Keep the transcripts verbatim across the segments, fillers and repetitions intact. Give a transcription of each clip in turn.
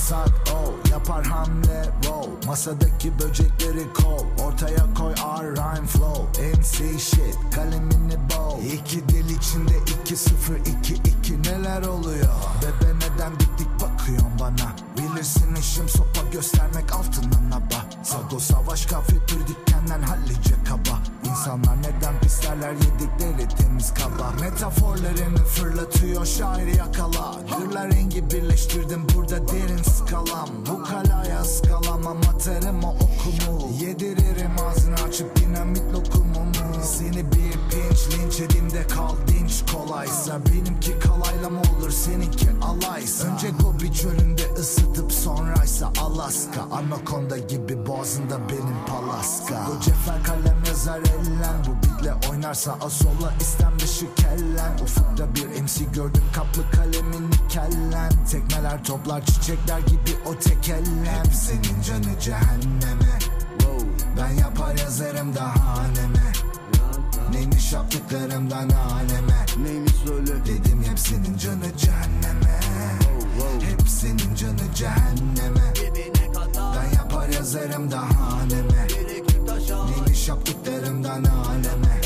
yasak oh. Yapar hamle wow. Masadaki böcekleri kov. Ortaya koy our rhyme flow. M C shit kalemini bow. İki dil içinde iki sıfır iki iki neler oluyor? Bebe neden dik dik bakıyorsun bana? Bilirsin işim sopa göstermek altından aba. Sago savaş kahve tür dikkenden hallice kaba. İnsanlar neden pislerler yedikleri temiz kaba. Metaforlarını fırlatıyor şair yakala. Gürler rengi birleştirdim burada derin skalam. Bu kalaya skalamam atarım o okumu. Yediririm ağzını açıp dinamit lokumumu. Seni bir pinç linç edimde kal dinç kolaysa. Benimki kalayla mı olur seninki alaysa. Önce Gobi çölünde ısıtıp sonraysa Alaska. Anakonda gibi boğazında benim palaska. Bu cefer kalem yazar ellen. Bu bitle oynarsa asola istem dışı kellen. Ufukta bir M C gördüm kaplı kalemini kellen. Tekmeler toplar çiçekler gibi o tek ellen. Hepsinin canı cehenneme wow. Ben yapar yazarım daha haneme. Neymiş yaptıklarımdan aleme. Neymiş söyle. Dedim hepsinin canı cehenneme wow, wow. Hepsinin canı cehenneme. Ben yapar yazarım daha haneme. Neymiş yaptıklarımdan aleme.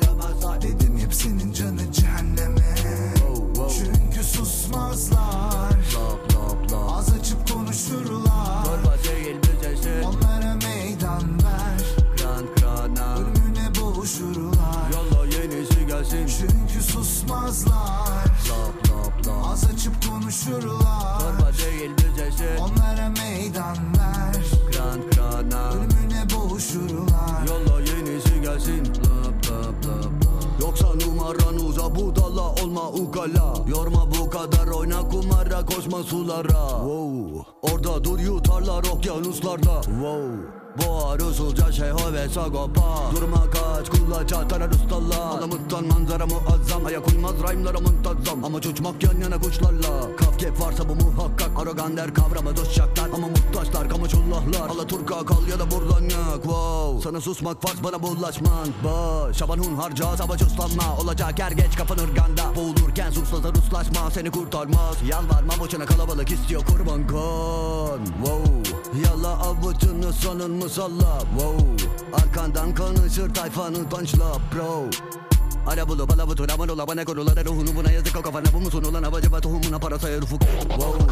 Dedim hepsinin canı cehenneme wow, wow. Çünkü susmazlar lop, lop, lop. Az açıp konuşurlar. Torba değil büzesi. Onlara meydan ver. Kran krana. Ölümüne boğuşurlar. Yolla yenisi gelsin. Çünkü susmazlar lop, lop, lop. Az açıp konuşurlar. Torba değil büzesi. Onlara meydan ver. Kran krana. Ölümüne boğuşurlar. Yolla yenisi gelsin. Lop, lop, lop. Yoksa numaran uza budala olma ukala. Yorma bu kadar oyna kumara koşma sulara wow. Orada dur yutarlar okyanuslarda wow. Boğar usulca şeyho ve sagopa. Durma kaç kulaç atar ustalar. Alamuttan manzara muazzam. Ayak uymaz rhyme'lara muntazam. Ama uçmak yan yana kuşlarla. Kafkep varsa bu muhakkak. Arogan der kavrama dostçaklar. Ama muhtaçlar kamuçullahlar. Alaturka kal ya da buradan yak wow. Sana susmak farz bana bulaşman baş. Şaban hun harca savaş uslanma. Olacak er geç kafan ırganda. Boğulurken suslasa ruslaşma seni kurtarmaz. Yalvarma boşuna kalabalık istiyor kurban kan wow. Yalla avucunu sonun musalla wow. Arkandan konuşur tayfanın punchla bro. Ala bulu bala butu raman ola bana korulara ruhunu buna yazık o kafana. Bu musun ulan havacıba tohumuna parasaya rufuk wow.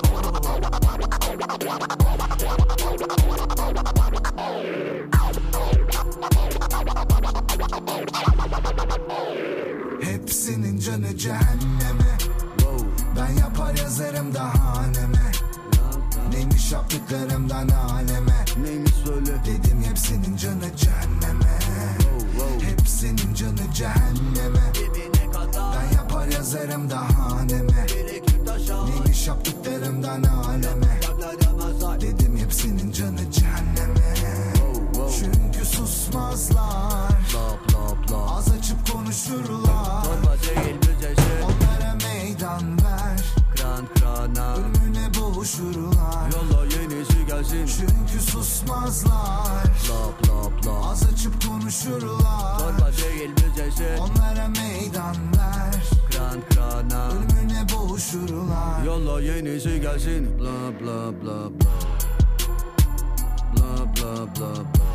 Hepsinin canı cehenneme wow. Ben yapar yazarım daha haneme. Neymiş yaptıklarımdan aleme. Neymiş söyle. Dedim hepsinin canı cehenneme wow, wow. Hepsinin canı cehenneme. Ben yapar yazarım daha haneme. Neymiş yaptıklarımdan aleme. Dedim hepsinin canı cehenneme wow, wow. Çünkü susmazlar lop, lop, lop. Az açıp konuşurlar. Torba değil büzesi. Onlara meydan ver. Kran krana. Ölümüne boğuşurlar. Yolla yenisi gelsin. Çünkü susmazlar lop, lop, lop. Az açıp konuşurlar. Torba değil büzesi. Onlara meydan ver. Kran krana. Ölümüne boğuşurlar. Yolla yenisi gelsin. Bla bla bla bla. Bla bla bla bla.